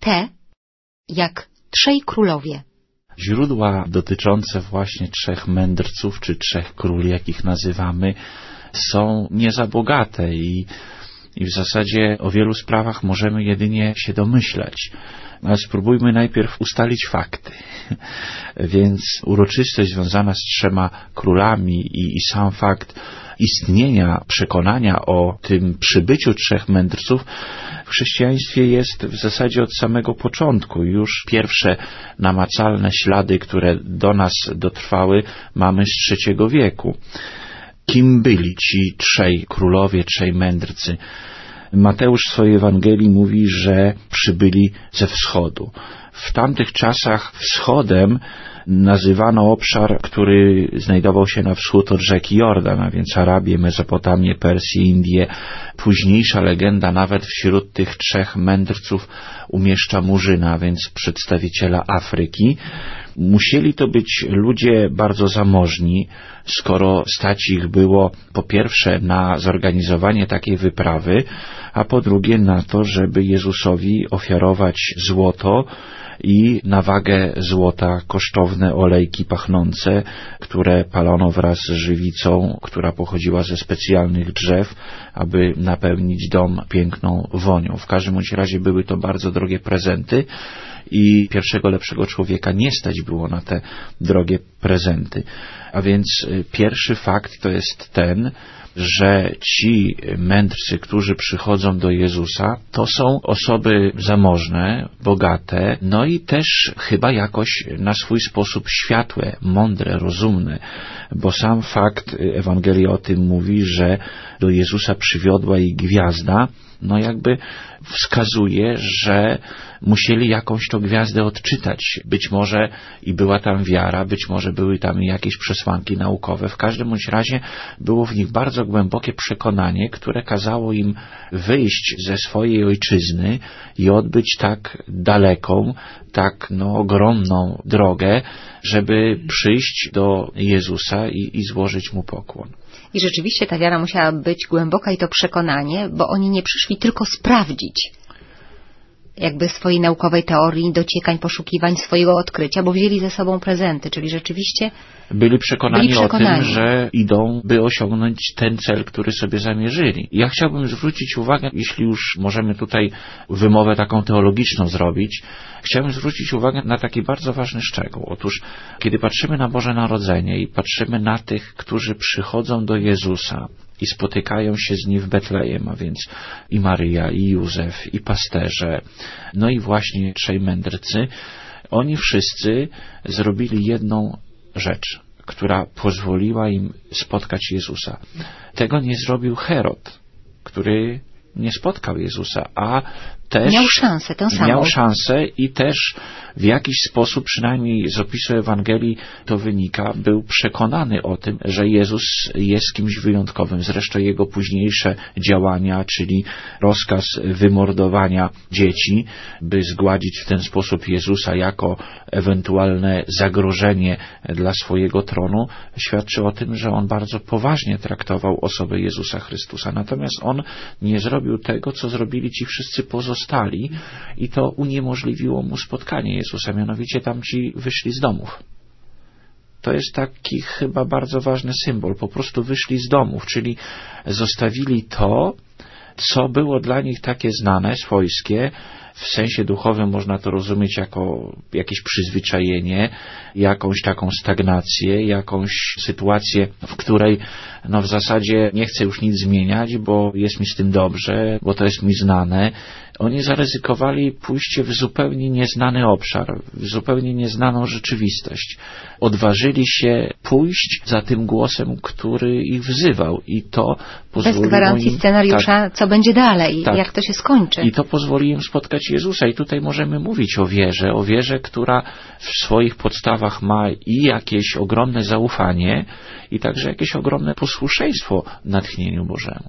te, jak trzej królowie. Źródła dotyczące właśnie trzech mędrców, czy trzech króli, jak ich nazywamy, są nie za bogate i w zasadzie o wielu sprawach możemy jedynie się domyślać. Ale spróbujmy najpierw ustalić fakty. Więc uroczystość związana z trzema królami i sam fakt istnienia, przekonania o tym przybyciu trzech mędrców w chrześcijaństwie jest w zasadzie od samego początku. Już pierwsze namacalne ślady, które do nas dotrwały, mamy z III wieku. Kim byli ci trzej królowie, trzej mędrcy? Mateusz w swojej Ewangelii mówi, że przybyli ze wschodu. W tamtych czasach wschodem nazywano obszar, który znajdował się na wschód od rzeki Jordan, a więc Arabię, Mezopotamię, Persję, Indię. Późniejsza legenda nawet wśród tych trzech mędrców umieszcza Murzyna, a więc przedstawiciela Afryki. Musieli to być ludzie bardzo zamożni, skoro stać ich było po pierwsze na zorganizowanie takiej wyprawy, a po drugie na to, żeby Jezusowi ofiarować złoto i na wagę złota kosztowne olejki pachnące, które palono wraz z żywicą, która pochodziła ze specjalnych drzew, aby napełnić dom piękną wonią. W każdym bądź razie były to bardzo drogie prezenty i pierwszego lepszego człowieka nie stać było na te drogie prezenty. A więc pierwszy fakt to jest ten, że ci mędrcy, którzy przychodzą do Jezusa, to są osoby zamożne, bogate, no i też chyba jakoś na swój sposób światłe, mądre, rozumne, bo sam fakt, Ewangelia o tym mówi, że do Jezusa przywiodła ich gwiazda, no jakby wskazuje, że musieli jakąś tą gwiazdę odczytać. Być może i była tam wiara, być może były tam jakieś przesłanki naukowe. W każdym bądź razie było w nich bardzo głębokie przekonanie, które kazało im wyjść ze swojej ojczyzny i odbyć tak daleką, tak ogromną drogę, żeby przyjść do Jezusa i złożyć Mu pokłon. I rzeczywiście ta wiara musiała być głęboka i to przekonanie, bo oni nie przyszli tylko sprawdzić jakby swojej naukowej teorii, dociekań, poszukiwań, swojego odkrycia, bo wzięli ze sobą prezenty, czyli rzeczywiście byli przekonani o tym, że idą, by osiągnąć ten cel, który sobie zamierzyli. Ja chciałbym zwrócić uwagę, jeśli już możemy tutaj wymowę taką teologiczną zrobić, chciałbym zwrócić uwagę na taki bardzo ważny szczegół. Otóż, kiedy patrzymy na Boże Narodzenie i patrzymy na tych, którzy przychodzą do Jezusa i spotykają się z Nim w Betlejem, a więc i Maryja, i Józef, i pasterze, no i właśnie trzej mędrcy, oni wszyscy zrobili jedną rzecz, która pozwoliła im spotkać Jezusa. Tego nie zrobił Herod, który nie spotkał Jezusa, a też miał szansę i też w jakiś sposób, przynajmniej z opisu Ewangelii to wynika, był przekonany o tym, że Jezus jest kimś wyjątkowym. Zresztą jego późniejsze działania, czyli rozkaz wymordowania dzieci, by zgładzić w ten sposób Jezusa jako ewentualne zagrożenie dla swojego tronu, świadczy o tym, że on bardzo poważnie traktował osobę Jezusa Chrystusa. Natomiast on nie zrobił tego, co zrobili ci wszyscy pozostali i to uniemożliwiło mu spotkanie Jezusa, mianowicie tamci wyszli z domów. To jest taki chyba bardzo ważny symbol, po prostu wyszli z domów, czyli zostawili to, co było dla nich takie znane, swojskie. W sensie duchowym można to rozumieć jako jakieś przyzwyczajenie, jakąś taką stagnację, jakąś sytuację, w której w zasadzie nie chcę już nic zmieniać, bo jest mi z tym dobrze, bo to jest mi znane. Oni zaryzykowali pójście w zupełnie nieznany obszar, w zupełnie nieznaną rzeczywistość. Odważyli się pójść za tym głosem, który ich wzywał i to pozwoliło bez gwarancji scenariusza, co będzie dalej, jak to się skończy. I to pozwoli im spotkać Jezusa. I tutaj możemy mówić o wierze, która w swoich podstawach ma i jakieś ogromne zaufanie, i także jakieś ogromne posłuszeństwo natchnieniu Bożemu.